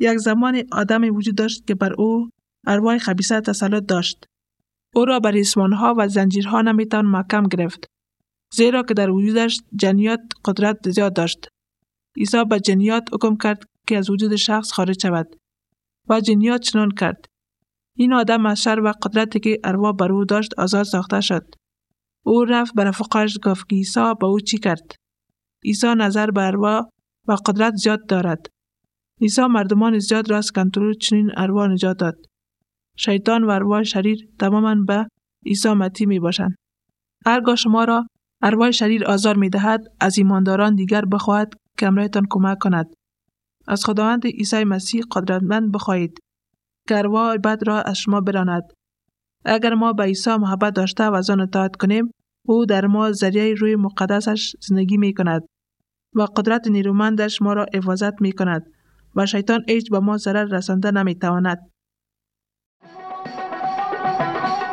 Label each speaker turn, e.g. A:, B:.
A: یک زمان آدمی وجود داشت که بر او ارواح خبیثه تسلط داشت. او را بر ریسمان‌ها و زنجیرها نمیتوان محکم گرفت، زیرا که در وجودش جنیات قدرت زیاد داشت. عیسی به جنیات حکم کرد که از وجود شخص خارج شود و جنیات چنان کرد. این آدم از شر و قدرتی که ارواح بر او داشت آزاد ساخته شد. او رفت به رفقایش گفت که عیسی به او چی کرد. عیسی نظر به ارواح و قدرت زیاد دارد. عیسی مردمان زیاد را از کنترل چنین ارواح نجات داد. شیطان و ارواح شریر تماما به عیسی مطیع می باشند. هرگاه شما را ارواح شریر آزار می دهد، از ایمانداران دیگر بخواهد که همراهتان کمک کند. از خداوند عیسی مسیح قدرتمند بخواهید که ارواح بد را از شما براند. اگر ما به عیسی محبت داشته و از آن اطاعت کنیم، او در ما ذریعه روح مقدسش زندگی می کند و قدرت نیرومندش ما را حفاظت می کند و شیطان هیچ به ما ضرر رسانده نمی تواند.